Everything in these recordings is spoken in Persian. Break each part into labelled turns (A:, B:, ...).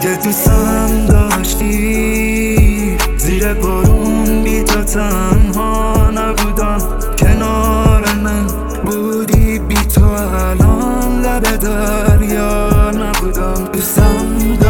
A: اگه دوستم داشتی زیر بارون بی تو تنها نبودم، کنار من بودی بی تو الان لب دریا نبودم. دوستم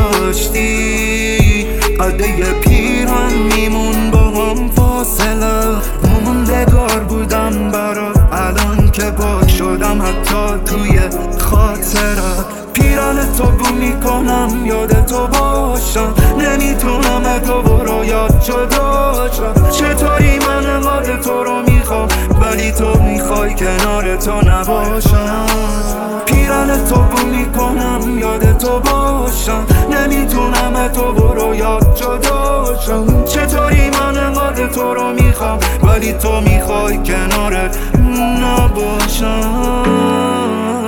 A: داشتی قده پیران میمون با هم فاصله، موندگار بودم برات الان که پاک شدم حتی توی خاطرت. پیران تو بو میکنم یاد تو باشم، نمیتونم تو رو یاد جدا شم. چطوری من انقدر تو رو میخوام ولی تو میخوای کنار تو نباشم. پیران تو بو میکنم یاد تو باشم، نمیتونم تو رو یاد جدا شم. چطوری من انقدر تو رو میخوام ولی تو میخوای کنارت نباشم.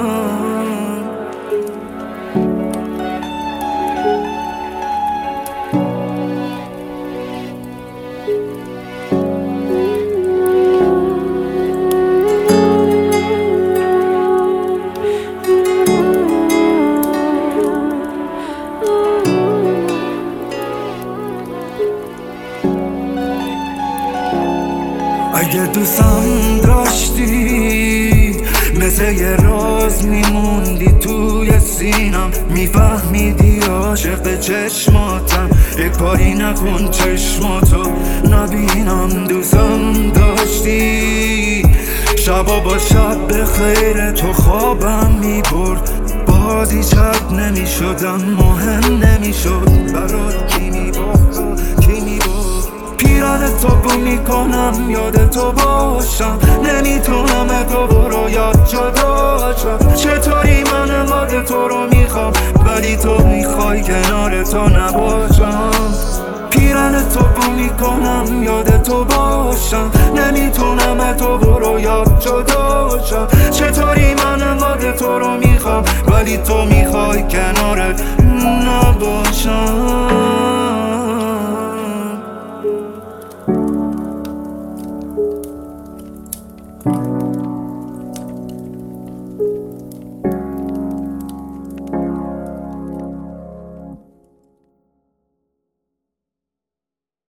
A: اگه دوستم داشتی مثل یه راز میموندی توی سینم، میفهمیدی عاشق چشماتم، یک کاری نکن چشماتو نبینم. دوستم داشتی شبا با شب به خیر تو خوابم میبرد، بازی شب نمیشدم مهم نمیشد برات کی میبرد کی میبرد. پیران تو بو میکنم یاد تو باشم، نمیتونم تو رو یاد جدا شم. چطوری من انقدر تو رو میخوام ولی تو میخوای کنار تو نباشم. پیران تو بو میکنم یاد تو باشم، نمیتونم تو رو یاد جدا شم. چطوری من انقدر تو رو میخوام ولی تو میخوای کنارت نباشم.